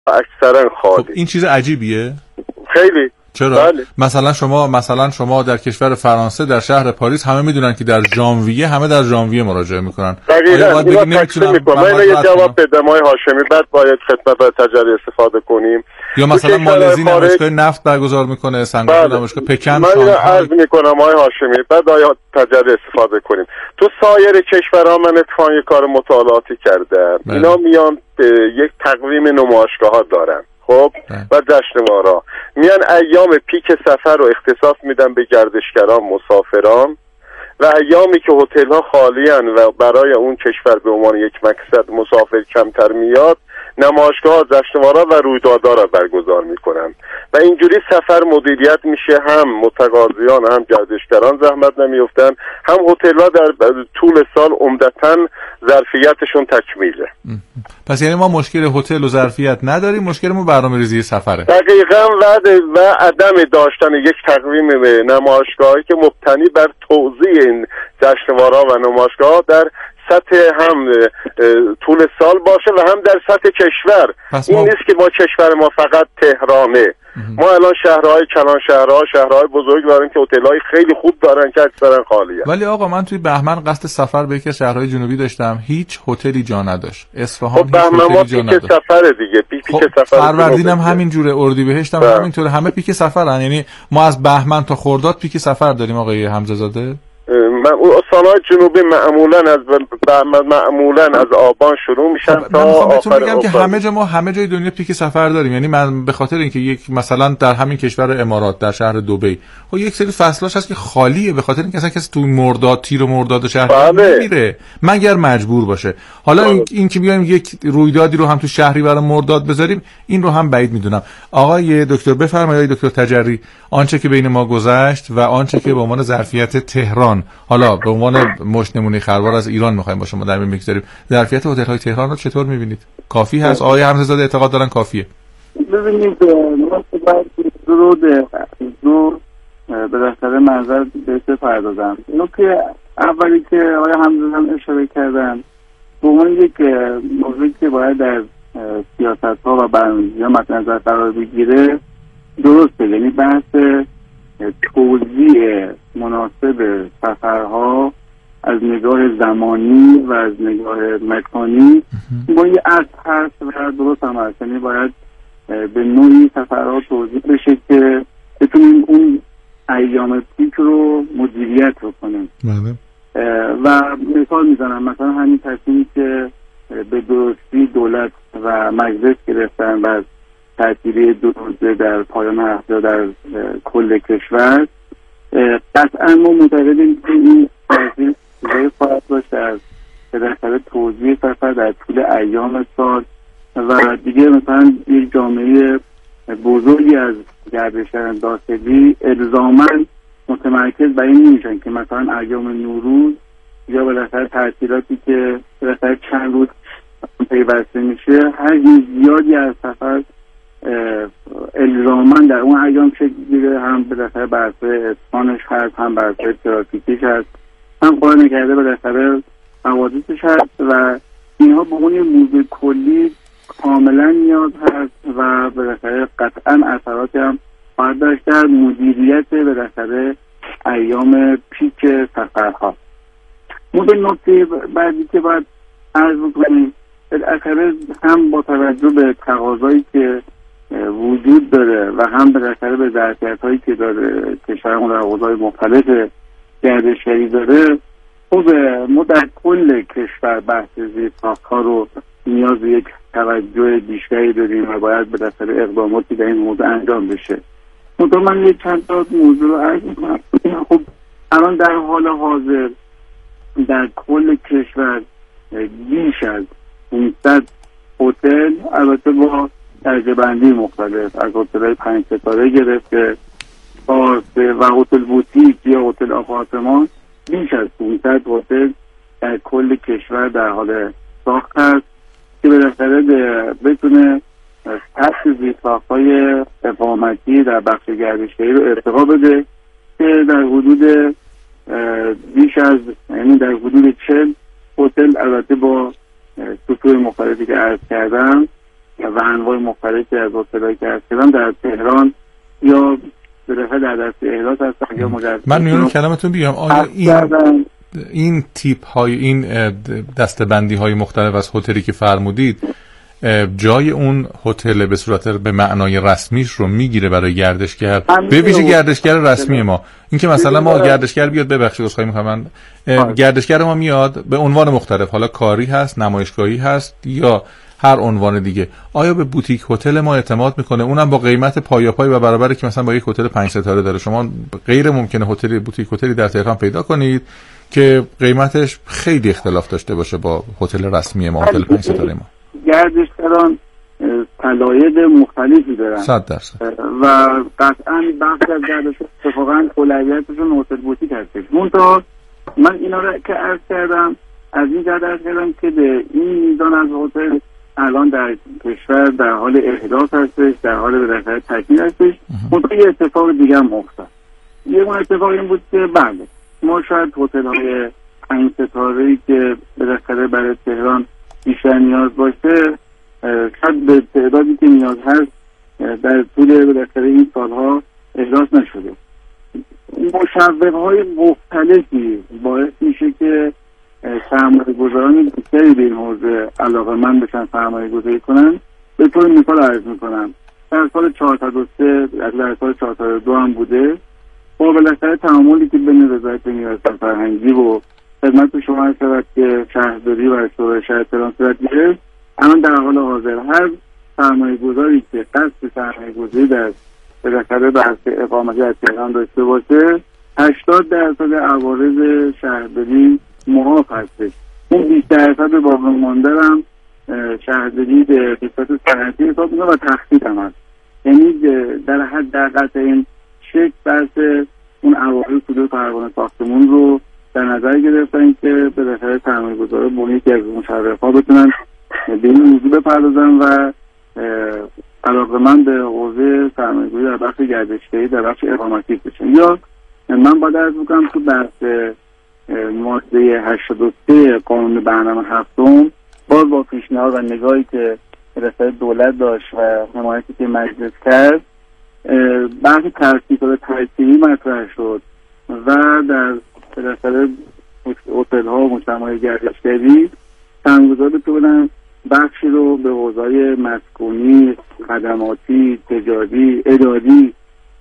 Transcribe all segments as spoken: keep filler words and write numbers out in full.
اکثرا خالی. خب این چیز عجیبیه؟ خیلی. چرا؟ بله. مثلا شما مثلا شما در کشور فرانسه در شهر پاریس همه میدونن که در ژانویه همه در ژانویه مراجعه میکنن. دقیقاً اینا تکمیل میکنم. من یه جواب بدم آقای هاشمی، بعد باید خدمت و تجاری استفاده کنیم. یا مثلا مالزی نمایشگاه نفت برگزار میکنه، سنگاپور بله. نمایشگاه، پکن، من اینو عرض میکنم آقای هاشمی، بعد باید تجاری استفاده کنیم. تو سایر کشورها من اتفاقا یه کار مطالعاتی کردم. بله. اینا میان یک تقویم نمایشگاه ها دارن. خب و جشنوارا میان ایام پیک سفر رو اختصاص میدن به گردشگران، مسافران، و ایامی که هتل ها خالی ان و برای اون کشور به عنوان یک مقصد مسافر کمتر میاد، نمایشگاه، جشنوارا و رویدادها را برگزار میکنن و اینجوری سفر مدیریت میشه. هم متقاضیان هم گردشگران زحمت نمیافتن، هم هتل ها در طول سال عمدتاً ظرفیتشون تکمیله. پس یعنی ما مشکل هتل و ظرفیت نداریم، مشکلمون برنامه‌ریزی سفره. دقیقاً. و و عدم داشتن یک تقویم نمایشگاهی که مبتنی بر توزیع این جشنوارا و نمایشگاه در سطح هم طول سال باشه و هم در سطح کشور. این ما... نیست که ما کشور ما فقط تهرانه. ما الان شهرهای کلان شهرها شهرهای بزرگ داریم که هتل‌های خیلی خوب دارن که اکثرا خالیه. ولی آقا من توی بهمن قصد سفر به یکی از شهرهای جنوبی داشتم، هیچ هتلی جا نداشت. اصفهان خب هیچ هتلی جا نداشت. پیک سفر دیگه، پیک خب سفر. فروردین هم همینجوره، اردیبهشت هم همینطوره، همه پیک سفرن. یعنی ما از بهمن تا خرداد پیک سفر داریم آقای حمزه زاده. استان‌های جنوبی معمولاً از معمولاً از آبان شروع میشن تا آخر. من میگم که همه جا ما همه جای دنیا پیک سفر داریم. یعنی من به خاطر اینکه یک مثلا در همین کشور امارات در شهر دبی خب یک سری فصلاش هست که خالیه به خاطر اینکه اصلا کسی تو مرداد تیر و مرداد شهر نمیره مگر مجبور باشه. حالا این, این که میگیم یک رویدادی رو هم تو شهری برای مرداد بذاریم، این رو هم بعید میدونم. آقای دکتر بفرمایید. دکتر تجری، آنچه که بین ما گذشت و آنچه که به عنوان ظرفیت تهران، حالا به عنوان مش نمونه خروار از ایران می‌خوایم با شما در میون بگذاریم، ظرفیت هتل‌های تهران رو چطور می‌بینید؟ کافی هست؟ آقای حمزه زاده اعتقاد دارن کافیه؟ ببینید ما باید رو دو به دستور منظر بهش بپردازم. نکته اولی که آقای حمزه هم اشاره کردن به عنوان یک موضوعی که باید در سیاست‌ها و برنامه‌ریزی‌ها مد نظر قرار بگیره درسته، یعنی بحث توزیع مناسب سفرها از نگاه زمانی و از نگاه مکانی با یه اصل هست و درست هم هست. یعنی باید به نوعی سفرها توزیع بشه که بتونیم اون ایام پیک رو مدیریت رو کنیم. و مثال میزنم مثلا همین تصمیمی که به درستی دولت و مجلس گرفتن و تعطیلی دو روزه در پایان هفته در کل کشور، قطعا ما معتقدیم که این تغییر چیزایی خواهد داشت در به دستور توزیع سفر در طول ایام سال و دیگه مثلا یک جامعه بزرگی از گردشگران داخلی الزاماً متمرکز بر این نمیشن که مثلا ایام نوروز یا به دستور تعطیلاتی که به دستور چند روز پیوسته میشه هر زیادی از سفر الزاماً در اون ایام شکل گیره، هم به دستور برسه اسفانش هست، هم برسه ترافیکیش هست، هم قرار نکرده به دستور حوادثش هست و اینها به اون موضوع کلی کاملا نیاز هست و به دستور قطعا اثراتی هم باید داشت در مدیریت به دستور ایام پیک سفرها. مدل نکته بعدی که باید عرض بکنیم بالاخره هم با توجه به تقاضایی که وجود داره و هم به دستور به ظرفیت‌هایی که داره کشورمون در حوزه‌های مختلف گردشگری داره، خب ما در کل کشور بحث زیرساخت‌ها رو نیاز به یک توجه بیشتری داریم و باید به دستور اقداماتی در این موضوع انجام بشه. منتها من یک چند تا موضوع رو عرض می‌کنم. خب الان در حال حاضر در کل کشور بیش از پانصد هتل، البته با درجه بندی مختلف، از هتل‌های پنج ستاره گرفته تا و هتل بوتیک یا هتل آپارتمان، بیش از پانصد هتل در کل کشور در حال ساخت است که به دستور بتونه سطح زیرساخت‌های اقامتی در بخش گردشگری رو ارتقا بده که در حدود بیش از یعنی در حدود چهل هتل البته با سطوح مختلفی که عرض کردم و انواع مختلفی از هتل‌هایی که هستن در تهران یا بالاخره در دست احداث هستن یا مجرد. من میون کلامتون بیام آیا این این تیپ های این دسته‌بندی های مختلف از هتلی که فرمودید جای اون هتل به صورت به معنای رسمیش رو میگیره برای گردشگر، به ویژه گردشگر رسمی ما؟ اینکه مثلا ما گردشگر بیاد، ببخشید عذرخواهی می‌کنم، گردشگر ما میاد به عنوان مختلف، حالا کاری هست، نمایشگاهی هست یا هر عنوان دیگه، آیا به بوتیک هتل ما اعتماد میکنه، اونم با قیمت پایاپای و برابری که مثلا با یک هتل پنج ستاره داره؟ شما غیر ممکنه هتل بوتیک هتلی در تهران پیدا کنید که قیمتش خیلی اختلاف داشته باشه با هتل رسمی ما، هتل پنج ستاره ما. گردشگران علایق مختلفی دارن صد درصد و قطعا بخش از گردشگران اتفاقا اولویتشون هتل بوتیک هستش. منتها من اینا رو که عرض کردم از این جهت عرض کردم که به این میزان از هتل الان در کشور در حال احداث هستش، در حال به نظر تکمیل هستش. منتها یه اتفاق دیگه هم افتاد. یه اون اتفاق این بود که بله ما شاید هتل های پنج ستاره‌ای که به نظر برای تهران بیشتر نیاز باشه شاید به تعدادی که نیاز هست در طول به نظر این سالها احداث نشده. مشوق‌های مختلفی باعث میشه که سرمایه‌گذاران بیشتری به این حوزه علاقه‌مند بشن سرمایه‌گذاری کنن. به طور مثال عرض می‌کنم در سال چهارصد و سه در سال چهارصد و دو هم بوده با بالاخره تعاملی که بین وزارت میراث فرهنگی و خدمت شما هست که شهرداری و شورای شهر تهران صورت گرفت. الان در حال حاضر هر سرمایه‌گذاری که قصد سرمایه‌گذاری در بالاخره بحث اقامتی در تهران داشته باشه هشتاد درصد عوارض شهرداری معاف هستش. اون بیست درصد باقی مانده هم شهرداری به قسمت صنعتی حساب می‌کنه و تخفیف هم هست. یعنی در حد در قطع این شکل بحث اون عوارض صدور پروانه ساختمون رو در نظر گرفتن که به دفعه سرمایه‌گذار بونی که از مشرف‌ها بتونن به این موضوع بپردازن و علاقه‌مند به حوزه سرمایه‌گذاری در بخش گردشگری در بخش اقامتی بشن. یا من باید عرض بکنم تو بحث ماده هشتاد و سه قانون برنامه هفتم باز با پیشنهاد و نگاهی که رسالت دولت داشت و حمایتی که مجلس کرد بحث ترتیب و ترتیبی مطرح شد و در رسالت هتل ها و مجتمع گردشگری سرمایه‌گذار بتونن بخشی رو به حوزه‌های مسکونی، خدماتی، تجاری، اداری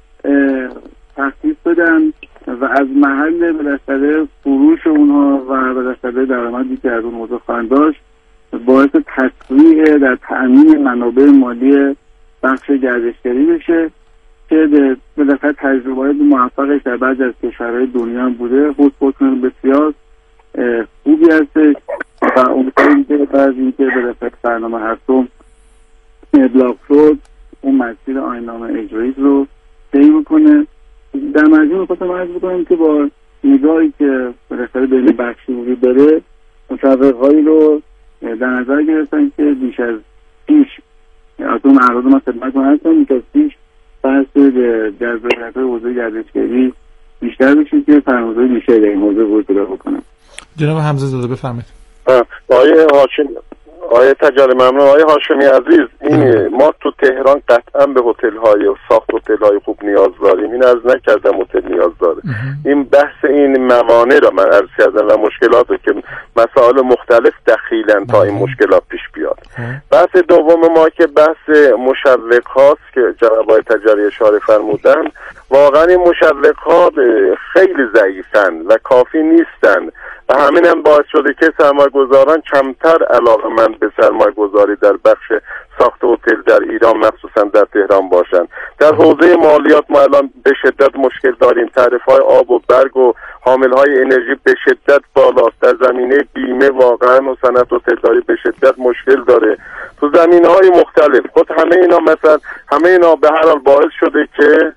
تخصیص بدن و از محل بالاخره فروش اونها و بالاخره درآمدی که از اون حوزه خواهند داشت باعث تسریع در تأمین منابع مالی بخش گردشگری بشه که بالاخره تجربه‌های موفقش در بعضی از کشورهای دنیا هم بوده. خودکن بسیار خوبی هستش و امیدواریم که بعد اینکه بالاخره برنامه هفتم ابلاغ شد اون مسیر آیین‌نامه اجرایی رو طی بکنه. در مجموع می‌خواستم عرض بکنم که با نگاهی که بالاخره بین بخشی وجود داره مشوق‌هایی رو در نظر گرفتن که بیش از پیش از اون اعراض ما خدمتتون هستم که پیش بحث جذابیت حوزه گردشگری بیشتر بشه که سرمایه‌گذاری بیشتری در این حوزه ورود پیدا بکنه. جناب حمزه زاده بفرمایید. آقای هاشمی آقای تجاری ممنون. آقای هاشمی عزیز این ما تو تهران قطعا به هتل های و ساخت هتل های خوب نیاز داریم. این از نکردم هتل نیاز داره. این بحث این موانع را من عرض کردم و مشکلات که مسائل مختلف دخیلن تا این مشکلات پیش بیاد. بحث دوم ما که بحث مشوق هاست که جناب آقای تجاری اشاره فرمودن، واقعا این مشوق ها خیلی ضعیفن و کافی نیستن و همین هم باعث شده که سرمایه‌گذاران کمتر علاقه‌مند به سرمایه‌گذاری در بخش ساخت هتل در ایران مخصوصا در تهران باشند. در حوزه مالیات ما الان به شدت مشکل داریم. تعرفه‌های آب و برق و حامل‌های انرژی به شدت بالاست. در زمینه بیمه واقعا و صنعت هتلداری به شدت مشکل داره. تو زمینه‌های مختلف خود همه اینا مثلا همه اینا به هر حال باعث شده که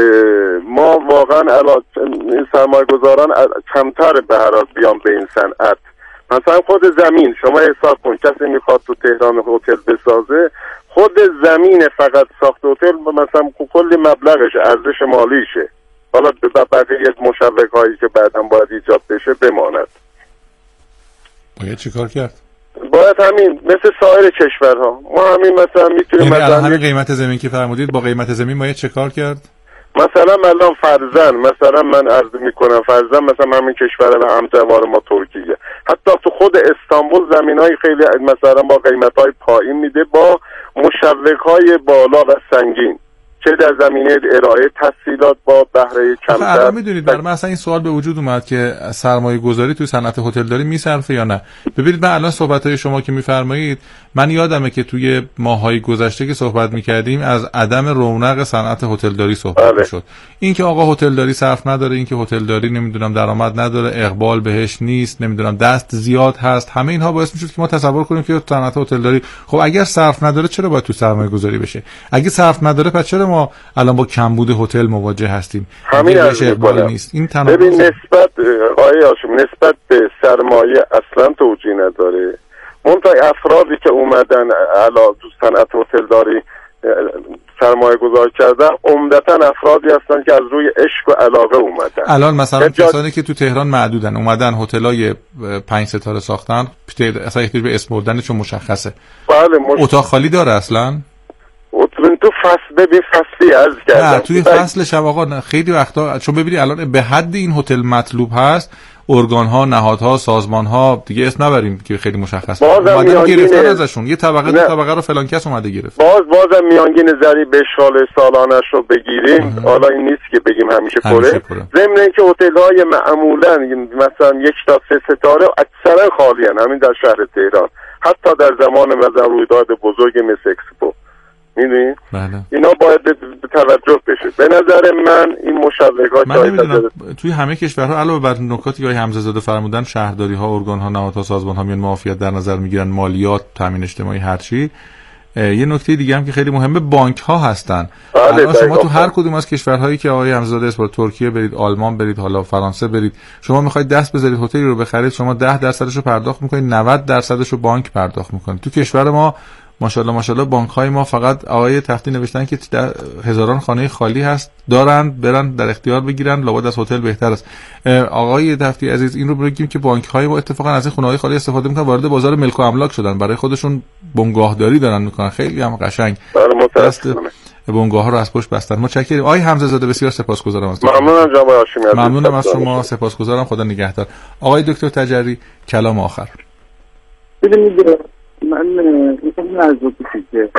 ما واقعا سرمایه‌گذاران کمتر به هر حال بیان به این صنعت. مثلا خود زمین شما حساب کن کسی میخواد تو تهران هتل بسازه، خود زمین فقط ساخت هتل مثلا کلی مبلغش ارزش مالیشه. حالا به بقیه مشوق‌هایی که بعداً باید ایجاد بشه بماند. باید چیکار کرد؟ باید همین مثل سایر کشورها ما همین مثلا میتونیم مثلا همین قیمت زمین که فرمودید با قیمت زمین باید چه کار کرد؟ مثلا الان فرضاً مثلا من عرض میکنم فرضاً مثلا همین کشور و همجوار ما ترکیه حتی تو خود استانبول زمینای خیلی مثلا با قیمت‌های پایین میده با مشوق‌های بالا و سنگین چه در زمینه ارائه تسهیلات با بهره کمتر. الان میدونید برای من اصلا این سوال به وجود اومد که سرمایه گذاری توی صنعت هتلداری میصرفه یا نه. ببینید من الان صحبت‌های شما که میفرمایید من یادمه که توی ماه‌های گذشته که صحبت میکردیم از عدم رونق صنعت هتلداری صحبت بله. شد. این که آقا هتلداری صرف نداره، این که هتلداری نمیدونم درآمد نداره، اقبال بهش نیست، نمیدونم دست زیاد هست، همه اینها باعث میشه که ما تصور کنیم که صنعت هتلداری خب اگر صرف نداره چرا باید تو سرمایه گذاری بشه؟ اگه صرف نداره پس چرا ما الان با کمبود هتل مواجه هستیم؟ همین اقبال نیست. این تناقض. ببین نسبت آقای هاشمی نسبت به سرمایه اصلا توجیه نداره. منتها افرادی که اومدن علاوه تو صنعت هتلداری سرمایه گذاری کردن عمدتاً افرادی هستن که از روی عشق و علاقه اومدن. الان مثلا کسانی که تو تهران معدودن اومدن هتلای پنج ستاره ساختن اصلا احتیاج به اسم بردنشون مشخصه. بله مش... اتاق خالی داره اصلا؟ تو فصل ببین فصلی عرض کردم. نه توی فصل شب آقا خیلی وقتا چون ببینید الان به حد این هتل مطلوب هست ارگان ها نهادها سازمان ها دیگه اسم نبریم که خیلی مشخص اومدن گرفتن ازشون یه طبقه دو طبقه رو فلان کس اومده گرفت. باز بازم میانگین ضریب اشغال سالانش رو بگیریم حالا این نیست که بگیم همیشه پره ضمن اینکه هتل های معمولا مثلا یک تا سه ستاره اکثرا خالی ان همین در شهر تهران حتی در زمان مثلا رویداد بزرگ مثل اکسپو میدونی؟ بله. اینا باید به توجه بشه. به نظر من این مشوقات من نمیدونم توی همه کشورها علاوه بر نکاتی که حمزه زاده فرمودن شهرداری ها ارگان ها نهادها سازمان ها میان معافیت در نظر میگیرن مالیات تامین اجتماعی هر چی یه نکته دیگه هم که خیلی مهمه بانک ها هستن. الان شما تو هر کدوم از کشورهایی که آقای حمزه زاده اسپورت ترکیه برید آلمان برید حالا فرانسه برید شما میخواید دست بذارید هتلی رو بخرید شما ده درصدش رو پرداخت میکنید نود درصدش رو بانک پرداخت میکنه. تو کشور ما ماشاءالله ماشاءالله بانک های ما فقط آقای تختی نوشتن که هزاران خانه خالی هست دارن برن در اختیار بگیرن لابد از هتل بهتر است. آقای تختی عزیز این رو بگیم که بانک های ما اتفاقا از این خونه های خالی استفاده میکنن وارد بازار ملک و املاک شدن برای خودشون بنگاهداری دارن میکنن خیلی هم قشنگ دست بنگاه ها رو از پشت بستن. متشکرم آقای حمزه زاده بسیار سپاسگزارم از ممنونم جناب هاشمی ممنونم از شما سپاسگزارم خدا نگهدار. آقای دکتر تجری کلام آخر. من میخوام از بکنم که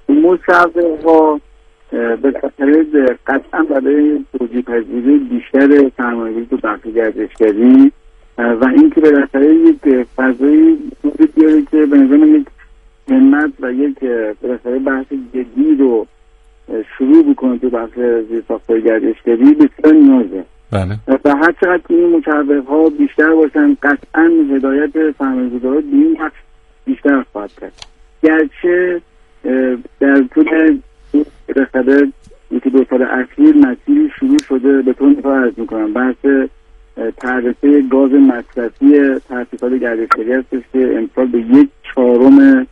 مصوبه ها به خاطر قطعا برای توجیه پذیری بیشتر سرمایه‌گذاری تو بخش گردشگری و اینکه به خاطر یک فضای وجود بیاره که به نظر من یک همت و یک به خاطر بحث جدی رو شروع بکنه تو بخش زیرساخت‌های گردشگری بسیار نیازه. بله. و هر چقدر که این مصوبه ها بیشتر باشن قطعا هدایت سرمایه‌گذارا به این بخش بیشتر خواهد کرد. گرچه در طول رساله یکی دو سال اخیر مسیری شروع شده به طور نفر عرض میکنم بحث تعرفه گاز مصرفی تاسیسات گردشگری هستش که امسال به یک چهارم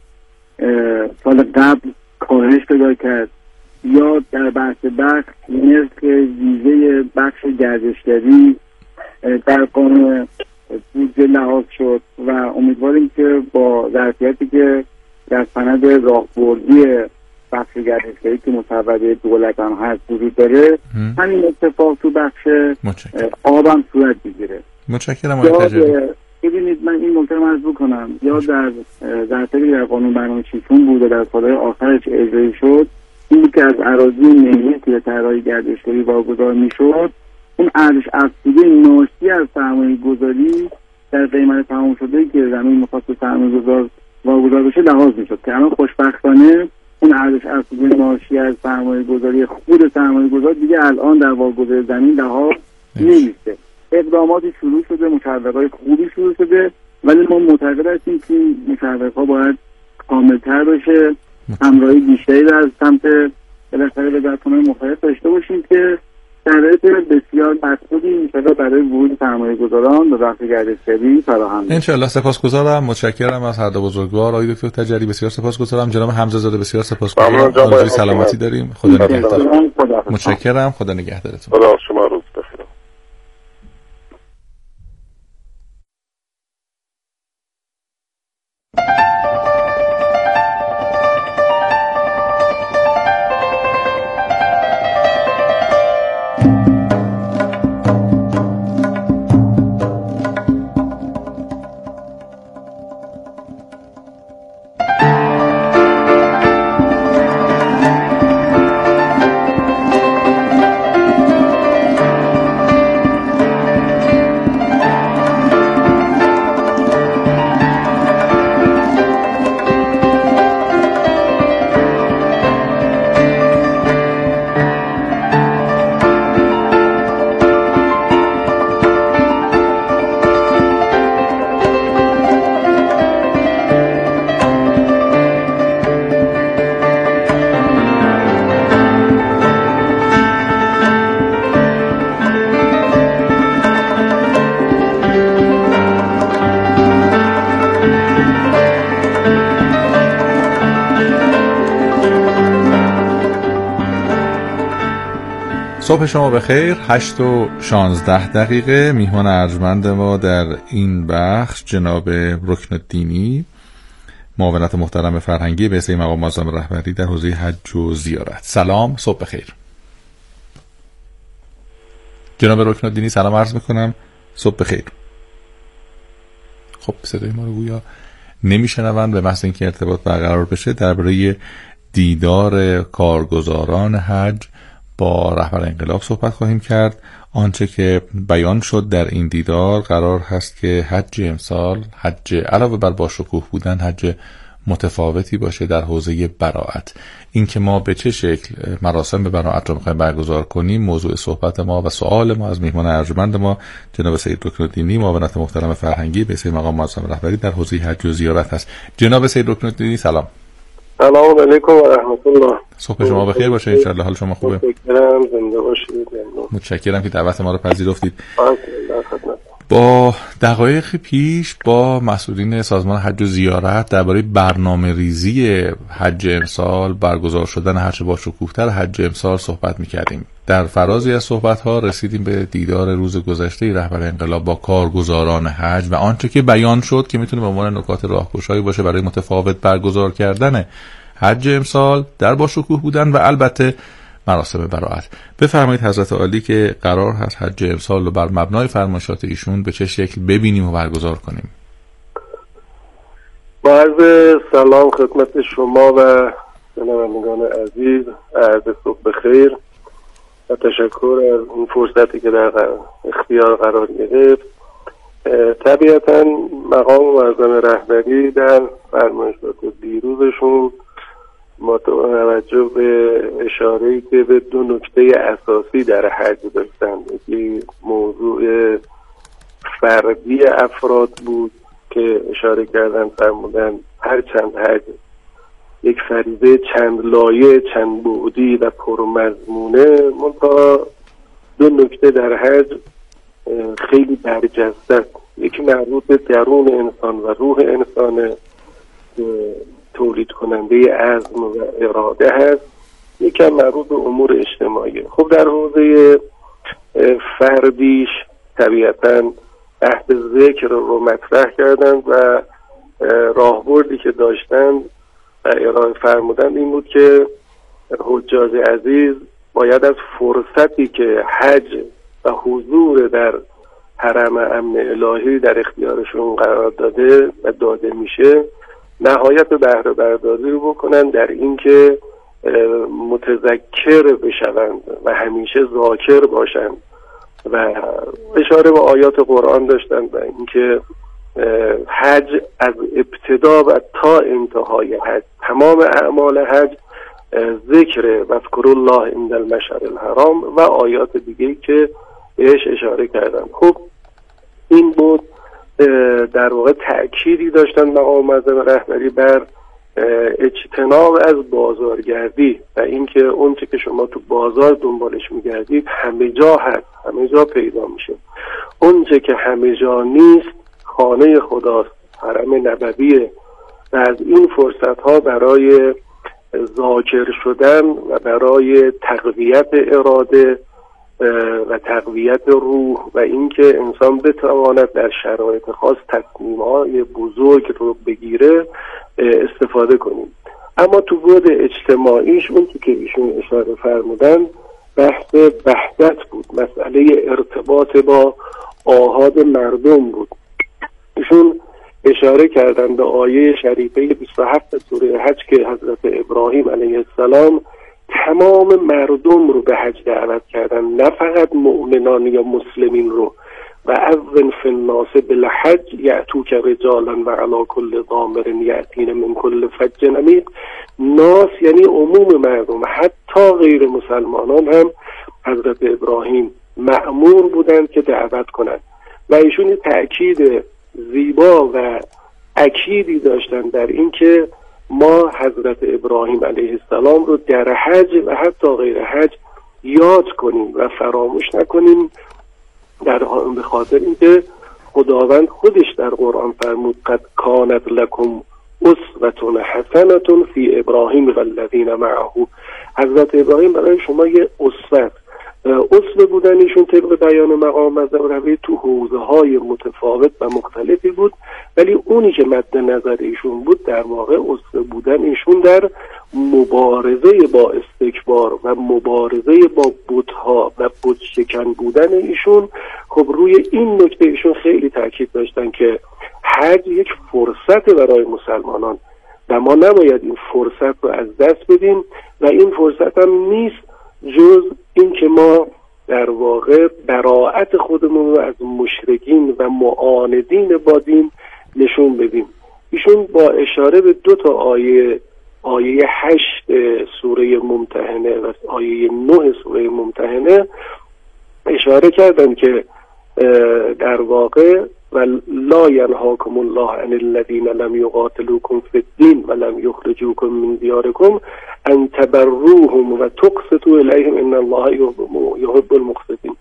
سال قبل کاهش پیدا کرد یا در بحث بخش نرخ ویزه بخش گردشگری در قانون بودجه لحاظ شد و امیدواریم که با ظرفیتی که در سند راهبردی بخش گردشگری که مصوبه دولت هم هست وجود داره همین اتفاق تو بخش آب هم صورت بگیره. متشکرم آقای تجری. ببینید من این نکته رو عرض بکنم یا در ظرفیتی در قانون برنامه شیشم بود و در سالهای آخرش اجرایی شد این که از اراضی ملی که طراحی گردشگری واگذار میشد اون ارزش افزوده ناشی از سرمایه گذاری در قیمت تمام شده که زمین میخواست سرمایه گذار واگذار بشه لحاظ میشد که الان خوشبختانه اون ارزش افزوده ناشی از سرمایه گذاری خود سرمایه گذار دیگه الان در واگذار زمین لحاظ نمیشه. اقداماتی شروع شده مشوقات خوبی شروع شده ولی ما معتقد هستیم که مشوقات باید کاملتر بشه همراهی بیشتری در سمت بالاخره وزارت‌های مختلف داشته باشیم که شرایط بسیار مسئولی میشه برای ورود سرمایه‌گذاران به بخش گردشگری فراهم بشه. ان شاء الله. سپاسگزارم متشکرم از هر دو بزرگوار آقای دکتر تجری بسیار سپاسگزارم جناب حمزه زاده بسیار سپاسگزارم آرزوی سلامتی داریم خدا نگهدار. متشکرم خدا نگهدارتون. خدا شما روز بخیر. صبح شما بخیر. هشت و شانزده دقیقه. میهمان ارجمند ما در این بخش جناب رکن‌الدینی، معاونت محترم فرهنگی به حیث مقام معظم رهبری در حوزه حج و زیارت. سلام، صبح بخیر. جناب رکن‌الدینی سلام عرض میکنم، صبح بخیر. خب صدای ما رو گویا نمیشنوند. به محض اینکه ارتباط برقرار بشه درباره دیدار کارگزاران حج با رهبر انقلاب صحبت خواهیم کرد. آنچه که بیان شد در این دیدار قرار هست که حج امسال حج علاوه بر با شکوه بودن حج متفاوتی باشه در حوزه براءت. این که ما به چه شکل مراسم براءت رو می‌خوایم برگزار کنیم موضوع صحبت ما و سوال ما از میهمان ارجمند ما جناب سید رکن‌الدینی، معاونت محترم فرهنگی به حیث مقام معظم رهبری در حوزه حج و زیارت است. جناب سید رکن‌الدینی سلام. سلام علیکم و رحمت الله. صبح شما بخیر باشه، ان شاءالله حال شما خوبه. متشکرم، زنده باشید. متشکرم که دعوت ما رو پذیرفتید. با دقایق پیش با مسئولین سازمان حج و زیارت درباره برنامه ریزی حج امسال، برگزار شدن هرچه با شکوه‌تر حج امسال صحبت می‌کردیم. در فرازی از صحبت‌ها رسیدیم به دیدار روز گذشته رهبر انقلاب با کارگزاران حج و آنچه که بیان شد که میتونه به عنوان نکات راهگشایی باشه برای متفاوت برگزار کردن حج امسال در با شکوه بودن و البته مراسم براءت. بفرمایید حضرت عالی که قرار هست حج امسال رو بر مبنای فرمایشات ایشون به چه شکل ببینیم و برگزار کنیم. با عرض سلام خدمت شما و شنوندگان عزیز، عرض صبح بخیر و تشکر از این فرصتی که در اختیار قرار گرفت. طبیعتا مقام معظم رهبری در فرمایشات دیروزشون با توجه به اشاره‌ای که به دو نکته اساسی در حج داشتن، یکی موضوع فردی افراد بود که اشاره کردن فرمودن هر چند حج یک فریضه چند لایه، چند بعدی و پرمضمونه، منتها دو نکته در حج خیلی برجسته است. یکی مربوط به درون انسان و روح انسان تولید کننده عزم و اراده هست، یکم مربوط به امور اجتماعی. خب در حوزه فردیش طبیعتاً بحث ذکر رو مطرح کردن و راهبردی که داشتن و ارائه فرمودن این بود که حجاج عزیز باید از فرصتی که حج و حضور در حرم امن الهی در اختیارشون قرار داده و داده میشه نهایت بهره برداری رو بکنن در اینکه متذکر بشوند و همیشه ذاکر باشند و اشاره به آیات قرآن داشتن و اینکه حج از ابتدا و تا انتهای حج تمام اعمال حج ذکر و اذکر الله عند المشعر الحرام و آیات دیگه که بهش اشاره کردن. خب این بود در واقع تأکیدی داشتن مقام معظم رهبری بر اجتناب از بازارگردی و اینکه اون چه که شما تو بازار دنبالش میگردید همه جا هست، همه جا پیدا میشه. اون چه که همه جا نیست خانه خداست، حرم نبویه و از این فرصت ها برای ذاکر شدن و برای تقویت اراده و تقویت روح و اینکه انسان بتواند در شرایط خاص تصمیم‌های بزرگ رو بگیره استفاده کنیم. اما تو بعد اجتماعیش اون که ایشون اشاره فرمودن بحث وحدت بود، مسئله ارتباط با آحاد مردم بود. ایشون اشاره کردن به آیه شریفه بیست و هفت سوره حج که حضرت ابراهیم علیه السلام تمام مردم رو به حج دعوت کردن، نه فقط مؤمنان یا مسلمین رو. و اذن فی الناس بالحج یأتوک رجالا و علی کل ضامر یأتین من کل فج عمیق. ناس یعنی عموم مردم، حتی غیر مسلمانان هم حضرت ابراهیم مأمور بودند که دعوت کنند و ایشون تأکید زیبا و اکیدی داشتن در این که ما حضرت ابراهیم علیه السلام رو در حج و حتی غیر حج یاد کنیم و فراموش نکنیم، در به خاطر اینکه خداوند خودش در قرآن فرمود قد کانت لکم اسوة حسنة فی ابراهیم و الذین معه. حضرت ابراهیم برای شما یه اسوه عضو بودن ایشون طبق بیان مقام معظم رهبری تو حوزه‌های متفاوت و مختلفی بود، ولی اونی که مد نظر ایشون بود در واقع عضو بودن ایشون در مبارزه با استکبار و مبارزه با بت‌ها و بت شکن بودن ایشون. خب روی این نکته ایشون خیلی تاکید داشتن که حج یک فرصت برای مسلمانان و ما نباید این فرصت رو از دست بدیم و این فرصت هم نیست جز این که ما در واقع براءت خودمون رو از مشرکین و معاندین با دین نشون بدیم. ایشون با اشاره به دو تا آیه آیه هشت سوره ممتحنه و آیه نه سوره ممتحنه اشاره کردن که در واقع و لا ینهاکم الله عن الذین لم یقاتلوکم فی الدین و لم یخرجوکم من دیارکم ان تبروهم و تقسطوا الیهم ان الله یحب المقسطین.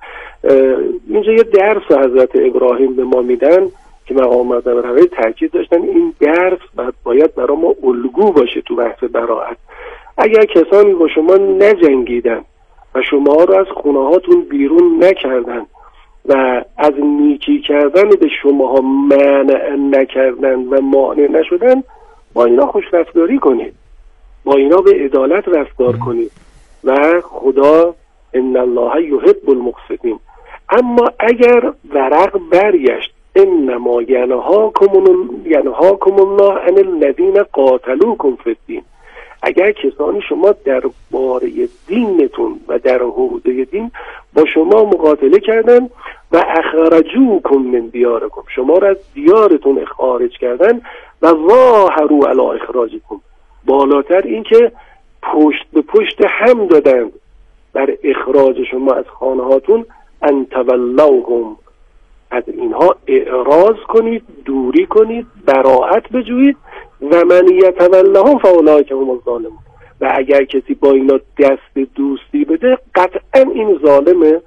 اینجا یه درس حضرت ابراهیم به ما میدن که مقام معظم رهبری تاکید داشتن این درس باید برای ما الگو باشه تو بحث براءت. اگر کسانی با شما نجنگیدن و شما رو از خونه هاتون بیرون نکردن و از نیکی کردن به شما مانع نکردن و مانع نشدن، با اینا خوش رفتاری کنید، با اینا به عدالت رفتار کنید و خدا ان الله یحب المقسطین. اما اگر ورق برگشت انما ینهاکم ینهاکم الله عن الذین قاتلوکم فی الدین، اگر کسانی شما در باره دینتون و در حوزه دین با شما مقاتله کردن و اخرجوکم من دیارکم، شما را از دیارتون خارج کردن و ظاهروا علی اخراجکم، بالاتر این که پشت به پشت هم دادند بر اخراج شما از خانه هاتون، ان تولوهم، از اینها اعراض کنید، دوری کنید، براءت بجویید و من یتولهم فاولئک هم الظالمون، و اگر کسی با اینا دست دوستی بده قطعا این ظالمه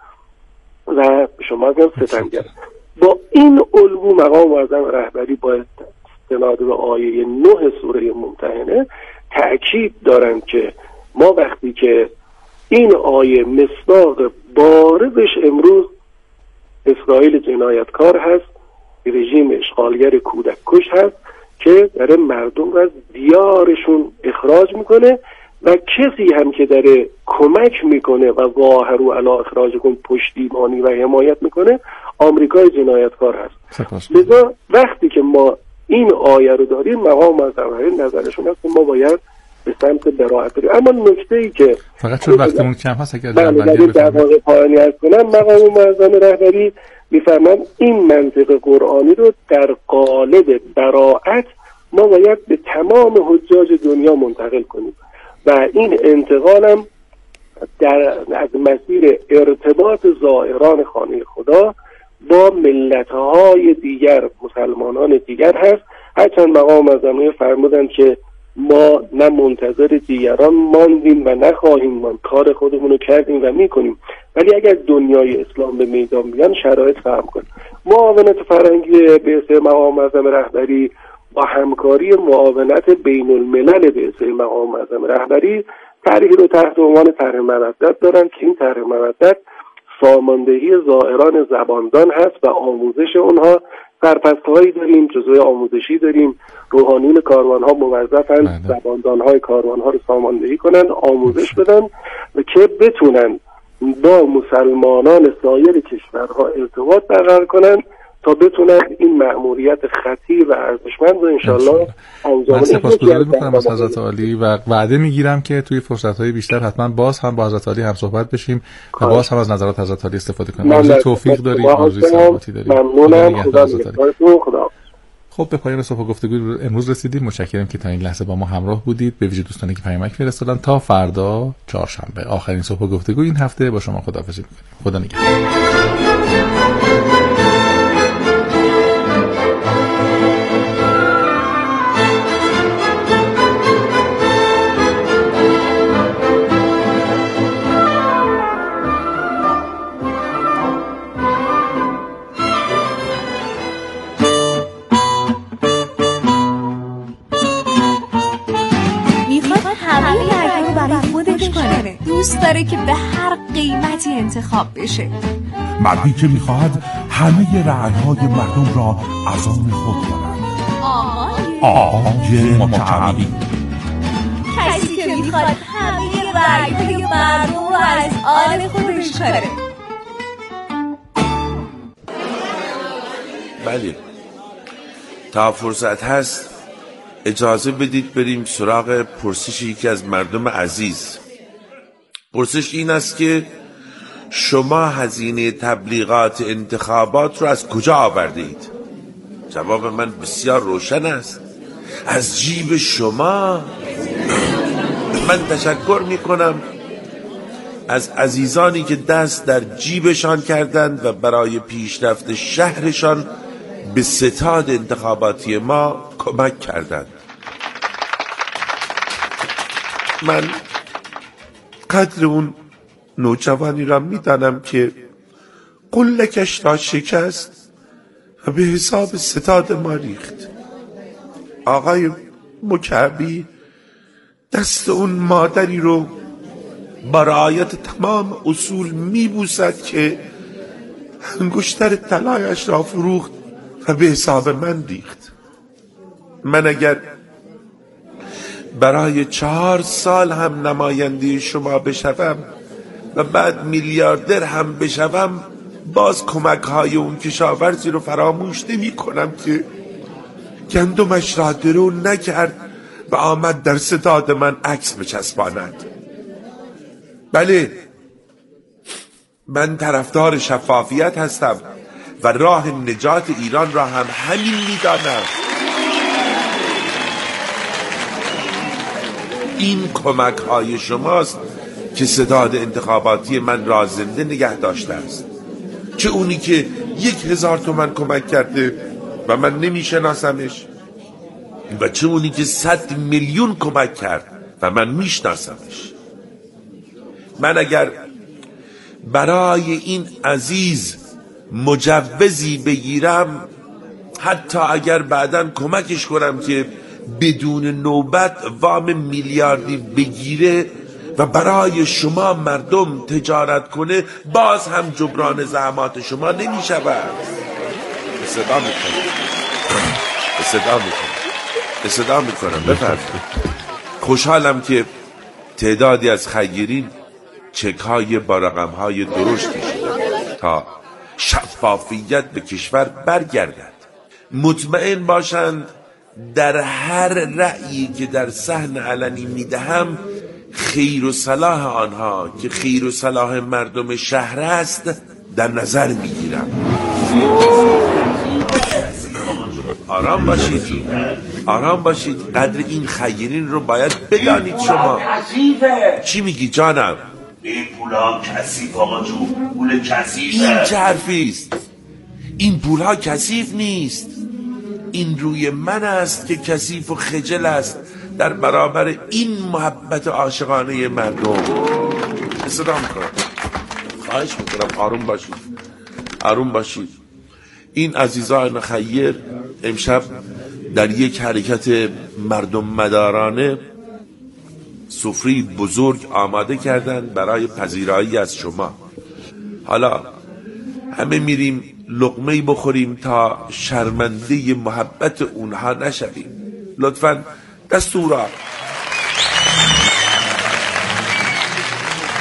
و شما هم ستمگر. با این الگو مقام معظم رهبری باید استناد به آیه نه سوره ممتحنه تأکید دارند که ما وقتی که این آیه مصداق بارزش امروز اسرائیل جنایتکار هست، رژیم اشغالگر کودک کش هست که داره مردم رو از دیارشون اخراج میکنه و کسی هم که داره کمک میکنه و ظاهروا علی اخراجکم پشتیبانی و حمایت میکنه آمریکای جنایتکار هست. لذا وقتی که ما این آیه رو داریم مقام معظم نظرشون هست که ما باید به سمت براءت بریم. اما نکته ای که فقط چون وقتمون کم هست اگر جنبندی در واقع پایانی هست کنم، مقام معظم رهبری میفرمان این منطق قرآنی رو در قالب براءت ما باید به تمام حجاج دنیا منتقل کنیم و این انتقال هم در از مسیر ارتباط زائران خانه خدا با ملت‌های دیگر، مسلمانان دیگر هست. هرچند مقام معظم فرمودند که ما نه منتظر دیگران ماندیم و نخواهیم ماند، کار خودمون رو کردیم و میکنیم، ولی اگر دنیای اسلام به میدان بیان شرایط فهم کنیم. معاونت فرهنگی به اصطلاح مقام معظم رهبری با همکاری معاونت بین الملل به اصطلاح مقام معظم رهبری طرحی رو تحت عنوان طرح مودت دارن که این طرح مودت ساماندهی زائران زباندان هست و آموزش اونها. سرپرست‌هایی داریم، جزوه آموزشی داریم، روحانیون کاروان‌ها موظفن زباندان‌های کاروان‌ها رو ساماندهی کنن، آموزش بدن و که بتونن با مسلمانان سایر کشورها ارتباط برقرار کنن تا بتونن این مأموریت خطیر و ارزشمند رو انشالله انجام بدن. من سپاسگزاری می‌کنم از حضرت عالی و وعده می‌گیرم که توی فرصت‌های بیشتر حتما باز هم با حضرت عالی هم صحبت بشیم و باز هم از نظرات حضرت عالی استفاده کنیم. آرزوی توفیق داریم، آرزوی سلامتی داریم. ممنونم. خدا نگهدارتون. خدا. خب به پایان صبح گفتگو امروز رسیدیم. متشکرم که تا این لحظه با ما همراه بودید. به ویژه دوستانی که پیامک فرستادن. تا فردا چهارشنبه آخرین صبح گفتگو این هفته با شما خداحافظی می‌کنیم. خدا نگهدار. همه مردم برای خودش کنه. دوست داره که به هر قیمتی انتخاب بشه. مردی که میخواهد همه رأی‌های مردم را از آن خود کند. آقای مکعبی. کسی که میخواد همه رأی‌های مردم رو از آن خودش کنه. بله، تا فرصت هست اجازه بدید بریم سراغ پرسش یکی از مردم عزیز. پرسش این است که شما هزینه تبلیغات انتخابات رو از کجا آورده اید؟ جواب من بسیار روشن است، از جیب شما. من تشکر می کنم از عزیزانی که دست در جیبشان کردند و برای پیشرفت شهرشان به ستاد انتخاباتی ما کمک کردند. من قدر اون نوجوانی را میدانم که قلکش را شکست و به حساب ستاد ما ریخت. آقای مکعبی دست اون مادری رو با رعایت تمام اصول میبوسد که انگشتر طلایش را فروخت و به حساب من ریخت. من اگر برای چهار سال هم نماینده شما بشوم و بعد میلیاردر هم بشوم، باز کمک های اون کشاورزی رو فراموش نمی کنم که گندمش را درو نکرد و آمد در ستاد من عکس بچسباند. بله، من طرفدار شفافیت هستم و راه نجات ایران را هم همین میدانم. این کمک های شماست که ستاد انتخاباتی من را زنده نگه داشته است. چه اونی که یک هزار تومن کمک کرده و من نمیشناسمش، و چه اونی که صد میلیون کمک کرد و من میشناسمش. من اگر برای این عزیز مجوزی بگیرم، حتی اگر بعداً کمکش کنم که بدون نوبت وام میلیاردی بگیره و برای شما مردم تجارت کنه، باز هم جبران زحمات شما نمی شود. صدا می کنم صدا می کنم صدا می کنم بفرمایید. خوشحالم که تعدادی از خیرین چک های با رقم های درشتی شدن تا شفافیت به کشور برگردد. مطمئن باشند در هر رأیی که در صحن علنی میدهم، خیر و صلاح آنها که خیر و صلاح مردم شهر است در نظر میگیرم. آرام باشید، آرام باشید. قدر این خیرین رو باید بدانید. شما چی میگی جانم؟ این پولا کثیف آقا جون، پول کثیفه. این چه حرفیست؟ این پولها کثیف نیست. این روی من است که کثیف و خجل است در برابر این محبت عاشقانه مردم. صدا میکنم، خواهش میکنم آروم باشید، آروم باشید. این عزیزان خیر امشب در یک حرکت مردم مدارانه سفره بزرگ آماده کردن برای پذیرایی از شما. حالا همه میریم لقمه‌ای بخوریم تا شرمنده محبت اونها نشویم. لطفاً دستورا